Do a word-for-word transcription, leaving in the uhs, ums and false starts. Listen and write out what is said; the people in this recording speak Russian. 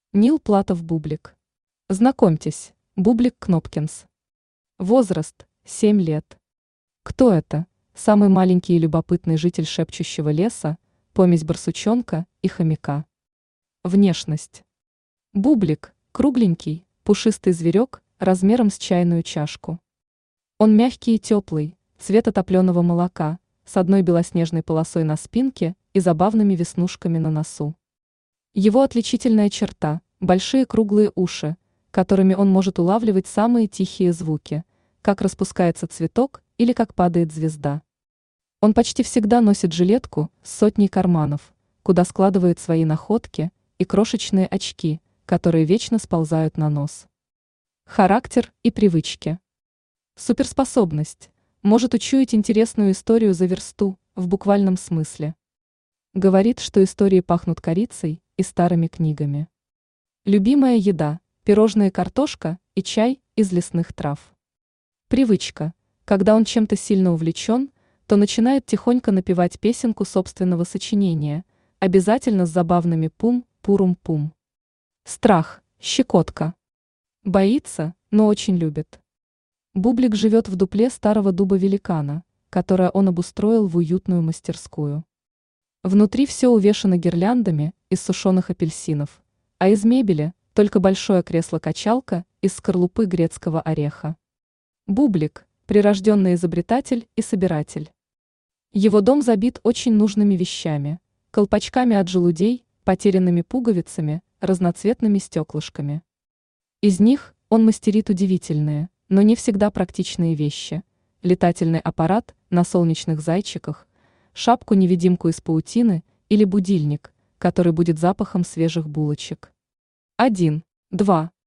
Нил Платов Бублик. Знакомьтесь, Бублик Кнопкинс. Возраст – семь лет. Кто это? Самый маленький и любопытный житель шепчущего леса, помесь барсучонка и хомяка. Внешность. Бублик – кругленький, пушистый зверек размером с чайную чашку. Он мягкий и теплый, цвета топленого молока, с одной белоснежной полосой на спинке и забавными веснушками на носу. Его отличительная черта – большие круглые уши, которыми он может улавливать самые тихие звуки, как распускается цветок или как падает звезда. Он почти всегда носит жилетку с сотней карманов, куда складывает свои находки, и крошечные очки, которые вечно сползают на нос. Характер и привычки. Суперспособность. Может учуять интересную историю за версту, в буквальном смысле. Говорит, что истории пахнут корицей и старыми книгами. Любимая еда – пирожные картошка и чай из лесных трав. Привычка. Когда он чем-то сильно увлечен, то начинает тихонько напевать песенку собственного сочинения, обязательно с забавными пум-пурум-пум. Страх, щекотка. Боится, но очень любит. Бублик живет в дупле старого дуба-великана, которое он обустроил в уютную мастерскую. Внутри все увешано гирляндами из сушеных апельсинов, а из мебели только большое кресло-качалка из скорлупы грецкого ореха. Бублик – прирожденный изобретатель и собиратель. Его дом забит очень нужными вещами – колпачками от желудей, потерянными пуговицами, разноцветными стеклышками. Из них он мастерит удивительные, но не всегда практичные вещи – летательный аппарат на солнечных зайчиках, шапку-невидимку из паутины или будильник, который будет запахом свежих булочек. Один, два.